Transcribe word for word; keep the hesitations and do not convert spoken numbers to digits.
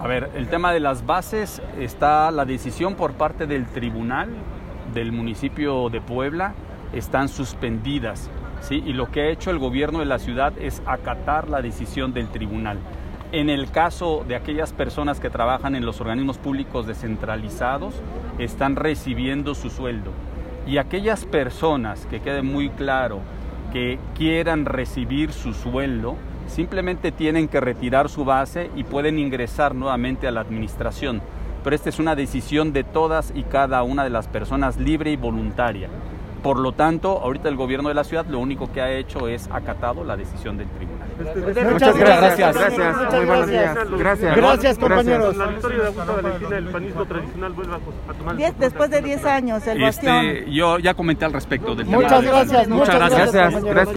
A ver, el tema de las bases, está la decisión por parte del tribunal del municipio de Puebla, están suspendidas, ¿sí? Y lo que ha hecho el gobierno de la ciudad es acatar la decisión del tribunal. En el caso de aquellas personas que trabajan en los organismos públicos descentralizados, están recibiendo su sueldo. Y aquellas personas, que quede muy claro, que quieran recibir su sueldo, simplemente tienen que retirar su base y pueden ingresar nuevamente a la administración. Pero esta es una decisión de todas y cada una de las personas, libre y voluntaria. Por lo tanto, ahorita el gobierno de la ciudad lo único que ha hecho es acatado la decisión del tribunal. Muchas gracias. Gracias. Muchas Muy buenos días. gracias. Gracias. Gracias, compañeros. La victoria de Augusto Valentina, el panismo tradicional vuelve a tomar... Diez, después de diez años, el bastión. Este, yo ya comenté al respecto del tema. Muchas de- gracias. Muchas gracias. compañeros.